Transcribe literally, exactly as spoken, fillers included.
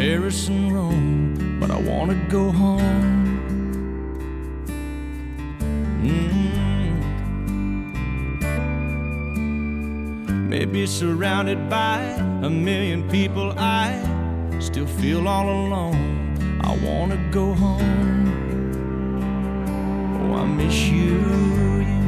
Paris and Rome, but I wanna go home. Mm. Maybe surrounded by a million people, I still feel all alone. I wanna go home. Oh, I miss you, you.